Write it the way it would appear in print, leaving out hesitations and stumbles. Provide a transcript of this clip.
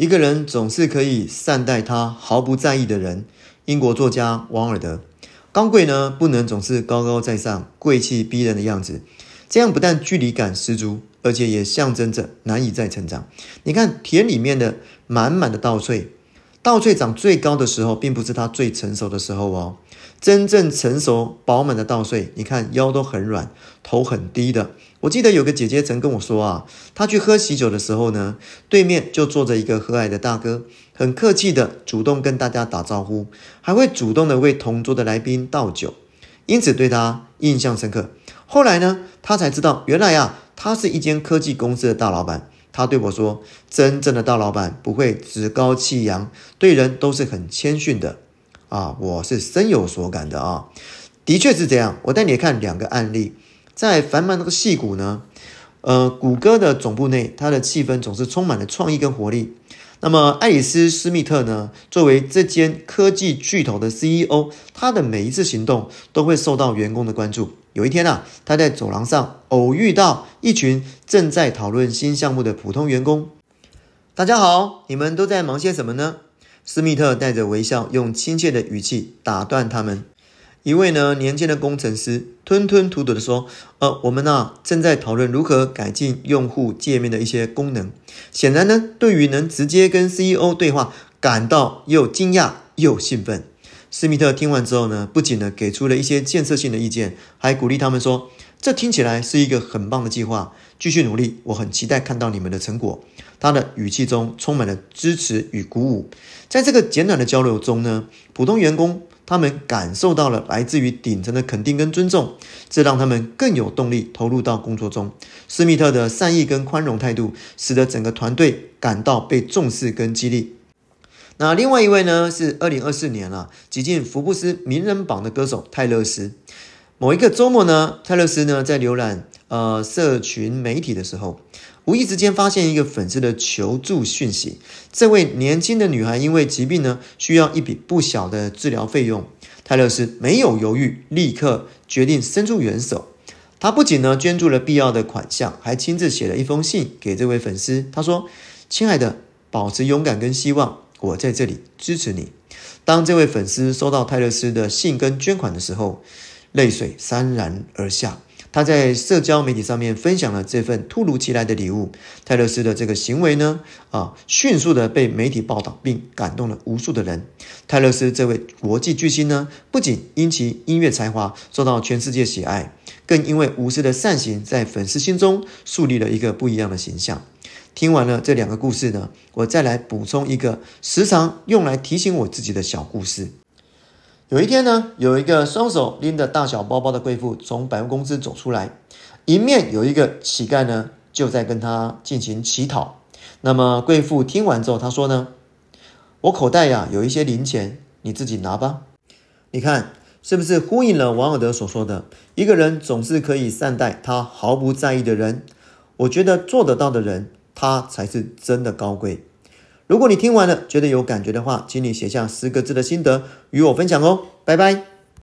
一个人总是可以善待他毫不在意的人。英国作家王尔德。高贵呢，不能总是高高在上、贵气逼人的样子，这样不但距离感十足，而且也象征着难以再成长。你看田里面的满满的稻穗，稻穗长最高的时候，并不是它最成熟的时候哦。真正成熟饱满的稻穗，你看腰都很软，头很低的。我记得有个姐姐曾跟我说啊，她去喝喜酒的时候呢，对面就坐着一个和蔼的大哥，很客气的主动跟大家打招呼，还会主动的为同桌的来宾倒酒，因此对他印象深刻。后来呢，他才知道原来啊，他是一间科技公司的大老板。他对我说，真正的大老板不会趾高气扬，对人都是很谦逊的啊，我是深有所感的啊。的确是这样。我带你看2个案例。在繁忙那个矽谷呢，谷歌的总部内，它的气氛总是充满了创意跟活力。那么艾里斯·施密特呢，作为这间科技巨头的 CEO， 他的每一次行动都会受到员工的关注。有一天啊，他在走廊上偶遇到一群正在讨论新项目的普通员工。大家好，你们都在忙些什么呢？施密特带着微笑，用亲切的语气打断他们。一位呢年轻的工程师吞吞吐吐地说，我们正在讨论如何改进用户界面的一些功能。显然呢，对于能直接跟 CEO 对话，感到又惊讶又兴奋。施密特听完之后呢，不仅呢给出了一些建设性的意见，还鼓励他们说，这听起来是一个很棒的计划，继续努力，我很期待看到你们的成果。他的语气中充满了支持与鼓舞。在这个简短的交流中呢，普通员工他们感受到了来自于顶层的肯定跟尊重，这让他们更有动力投入到工作中。施密特的善意跟宽容态度，使得整个团队感到被重视跟激励。那另外一位呢，是2024年挤进福布斯名人榜的歌手泰勒斯。某一个周末呢，泰勒斯呢在浏览社群媒体的时候，无意之间发现一个粉丝的求助讯息。这位年轻的女孩因为疾病呢，需要一笔不小的治疗费用。泰勒斯没有犹豫，立刻决定伸出援手。他不仅呢捐助了必要的款项，还亲自写了一封信给这位粉丝。他说，亲爱的，保持勇敢跟希望，我在这里支持你。当这位粉丝收到泰勒斯的信跟捐款的时候，泪水潸然而下。他在社交媒体上面分享了这份突如其来的礼物。泰勒斯的这个行为呢，迅速的被媒体报道，并感动了无数的人。泰勒斯这位国际巨星呢，不仅因其音乐才华受到全世界喜爱，更因为无私的善行，在粉丝心中树立了一个不一样的形象。听完了这2个故事呢，我再来补充一个时常用来提醒我自己的小故事。有一天呢，有一个双手拎着大小包包的贵妇从百货公司走出来，迎面有一个乞丐呢，就在跟他进行乞讨。那么贵妇听完之后，她说呢，我口袋有一些零钱，你自己拿吧。你看是不是呼应了王尔德所说的，一个人总是可以善待他毫不在意的人。我觉得做得到的人，他才是真的高贵。如果你听完了觉得有感觉的话，请你写下10个字的心得与我分享哦，拜拜。